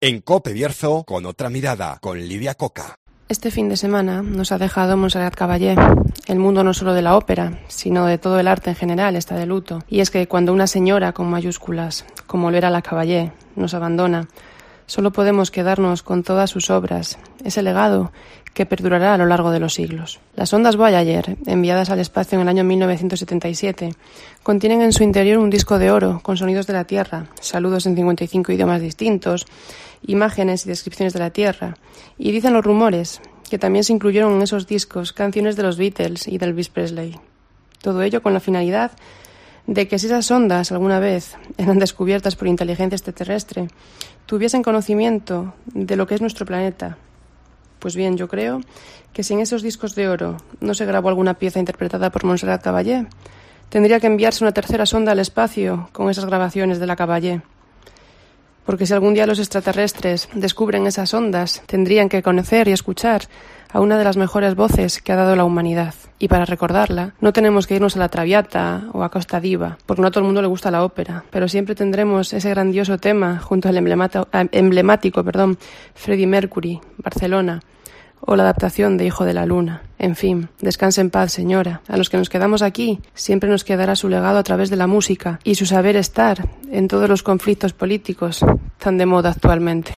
En COPE Bierzo, con otra mirada, con Lidia Coca. Este fin de semana nos ha dejado Montserrat Caballé. El mundo no solo de la ópera, sino de todo el arte en general está de luto. Y es que cuando una señora con mayúsculas, como lo era la Caballé, nos abandona, solo podemos quedarnos con todas sus obras, ese legado que perdurará a lo largo de los siglos. Las ondas Voyager, enviadas al espacio en el año 1977, contienen en su interior un disco de oro con sonidos de la Tierra, saludos en 55 idiomas distintos, imágenes y descripciones de la Tierra, y dicen los rumores que también se incluyeron en esos discos canciones de los Beatles y de Elvis Presley. Todo ello con la finalidad de que si esas ondas alguna vez eran descubiertas por inteligencia extraterrestre, tuviesen conocimiento de lo que es nuestro planeta. Pues bien, yo creo que si en esos discos de oro no se grabó alguna pieza interpretada por Montserrat Caballé, tendría que enviarse una tercera sonda al espacio con esas grabaciones de la Caballé. Porque si algún día los extraterrestres descubren esas ondas, tendrían que conocer y escuchar a una de las mejores voces que ha dado la humanidad. Y para recordarla, no tenemos que irnos a la Traviata o a Costa Diva, porque no a todo el mundo le gusta la ópera, pero siempre tendremos ese grandioso tema junto al emblemático Freddie Mercury, Barcelona, o la adaptación de Hijo de la Luna. En fin, descanse en paz, señora. A los que nos quedamos aquí, siempre nos quedará su legado a través de la música y su saber estar en todos los conflictos políticos tan de moda actualmente.